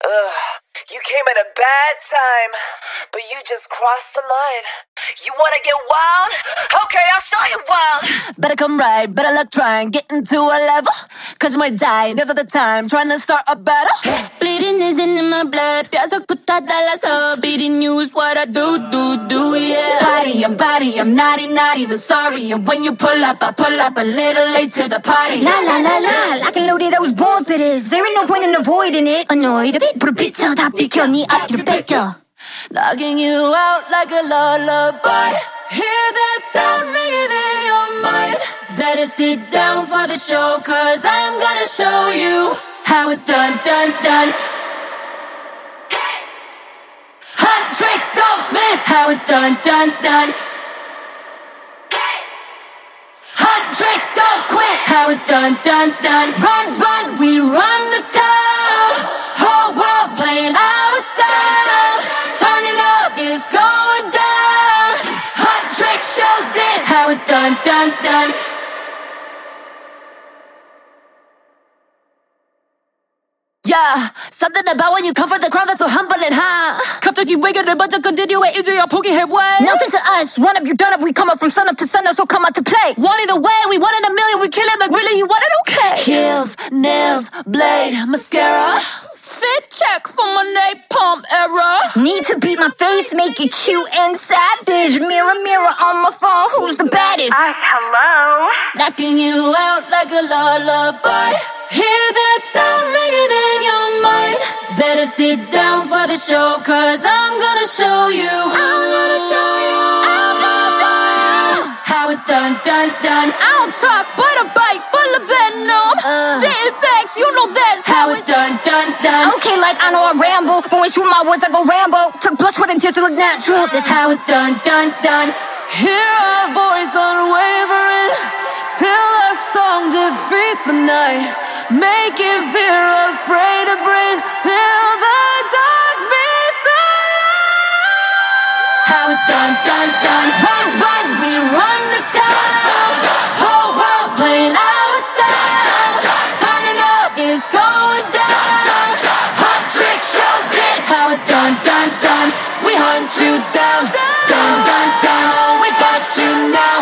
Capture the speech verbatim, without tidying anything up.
Ugh, you came at a bad time, but you just crossed the line. You wanna get wild? Okay, I'll show you wild. Better come right, better luck trying, get into a level. Cause you might die, never the time, trying to start a battle. Bleeding isn't in my blood, 뼈속부터 달라서 beating you is what I do, do, do, yeah. Body, I'm body, I'm naughty, not even sorry. And when you pull up, I pull up a little late to the party. La la la la, lock and loaded, I was born for this. There ain't no point in avoiding it. Annoyed a bit, 불빛을 다 비켜, 네 앞뒤로 뺏겨. Knocking you out like a lullaby. Hear that sound ringing in your mind. Better sit down for the show, cause I'm gonna show you how it's done, done, done. Hot tricks, don't miss how it's done, done, done. Hot tricks, don't quit how it's done, done, done. Run, run, we run the town. Whole world playing our sound. Turn it up, it's going down. Hot tricks, show this how it's done, done, done. Yeah, something about when you come for the crowd that's so humbling, huh? 갑자기 외교를 먼저 건드려 왜 일주일 포기해 왜? Nothing to us, run up, you done up, we come up from sun up to sun up, so come out to play. One in a way, we one in a million, we kill it like really, you want it okay? Heels, nails, blade, mascara. Fit check for my napalm era. Need to beat my face, make it cute and savage. Mirror, mirror on my phone, who's the baddest? Us, hello? Knocking you out like a lullaby. Hear that sound ringing in your mind. Better sit down for the show, cause I'm gonna show you. I'm gonna show you. I'm gonna show you how it's done, done, done. I don't talk, but a bite full of venom. Uh. Spitting facts, you know that's how it's done, done, done. Okay, like I know I ramble, but when shoot my words I go Rambo. Took blood, sweat, and tears to look natural. That's how it's done, done, done. Hear our voice unwavering, till our song defeats the night. Making fear afraid to breathe, till the dark beats alive. How it's done, done, done. Run, run, we run the town. Whole world playing our sound. Turning up, it's going down. Hot trick, show this how it's done, done, done. We hunt you down, down, down, down. We got you now.